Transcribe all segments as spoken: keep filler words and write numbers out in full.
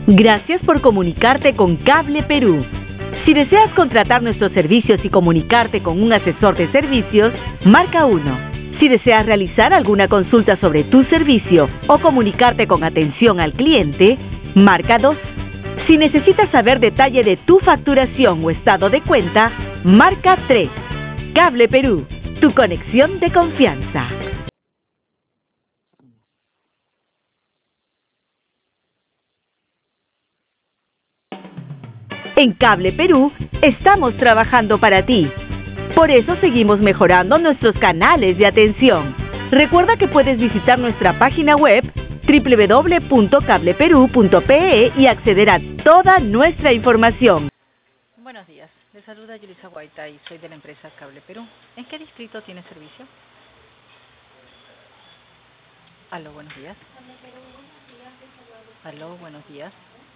Gracias por comunicarte con Cable Perú. Si deseas contratar nuestros servicios y comunicarte con un asesor de servicios, marca uno. Si deseas realizar alguna consulta sobre tu servicio o comunicarte con atención al cliente, marca dos. Si necesitas saber detalle de tu facturación o estado de cuenta, marca tres. Cable Perú, tu conexión de confianza. En Cable Perú estamos trabajando para ti. Por eso seguimos mejorando nuestros canales de atención. Recuerda que puedes visitar nuestra página web doble u doble u doble u punto cable perú punto pe e y acceder a toda nuestra información. Buenos días, les saluda Yulisa Guaita y soy de la empresa Cable Perú. ¿En qué distrito tiene servicio? Aló, buenos días. Aló, buenos días.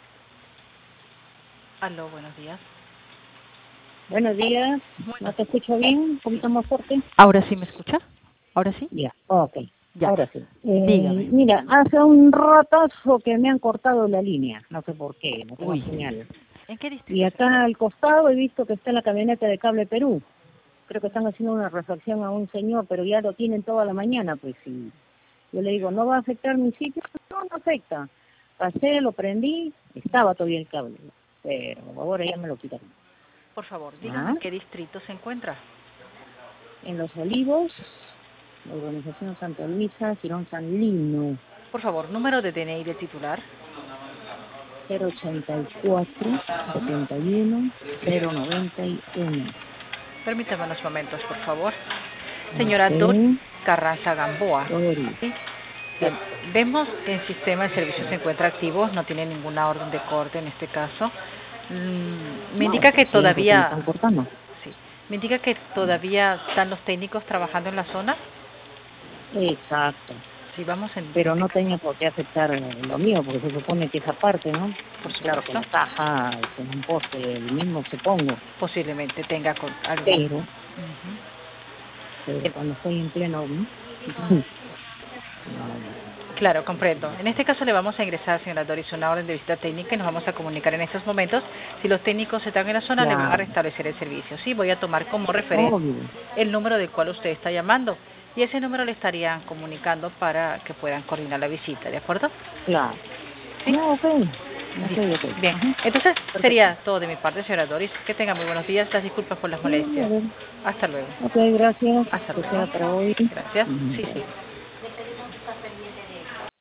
Aló, buenos días. Buenos días. Buenos ¿No te escucho bien? ¿Un poquito más fuerte? ¿Ahora sí me escucha? ¿Ahora sí? Ya, ok. Ya. Ahora sí. Eh, Dígame. Mira, hace un ratazo que me han cortado la línea. No sé por qué, no tengo Uy. señal. ¿En qué distrito? Y acá al costado he visto que está la camioneta de Cable Perú. Creo que están haciendo una refacción a un señor, pero ya lo tienen toda la mañana, pues sí. Yo le digo, ¿no va a afectar mi sitio? No, no afecta. Pasé, lo prendí, estaba todavía el cable. Pero ahora ya me lo quitaron. Por favor, dígame ¿Ah? en qué distrito se encuentra. En Los Olivos, la urbanización Santa Luisa, Girón San Lino, Por favor, número de D N I del titular. cero ochenta y cuatro, setenta y uno, cero noventa y uno. Permítame unos momentos, por favor. Señora Ok. Dori Carranza Gamboa. Dori. ¿Sí? Bien, vemos que el sistema de servicio se encuentra activo, no tiene ninguna orden de corte en este caso. Mm, me No, indica que siempre me todavía, están cortando. sí, me indica que todavía están los técnicos trabajando en la zona. Exacto. Sí, vamos en. Pero no tenía por qué afectar lo mío, porque se supone que esa parte, ¿no? Por Claro, con la caja, con un poste, el mismo supongo. Posiblemente tenga con algo. Pero, Ujú. pero cuando estoy en pleno, ¿no? Claro, comprendo. En este caso le vamos a ingresar, señora Doris, una orden de visita técnica y nos vamos a comunicar en estos momentos. Si los técnicos están en la zona, le van a Claro. restablecer el servicio. Sí, voy a tomar como referencia Obvio. el número del cual usted está llamando. Y ese número le estarían comunicando para que puedan coordinar la visita, ¿de acuerdo? Claro. Sí. No, ok. Ok, ok. Bien, Ajá. entonces Perfecto. sería todo de mi parte, señora Doris. Que tenga muy buenos días. Las disculpas por las molestias. Sí, a ver. Hasta luego. Ok, gracias. Hasta Que luego. sea para hoy. Gracias. Ujú. Sí, sí.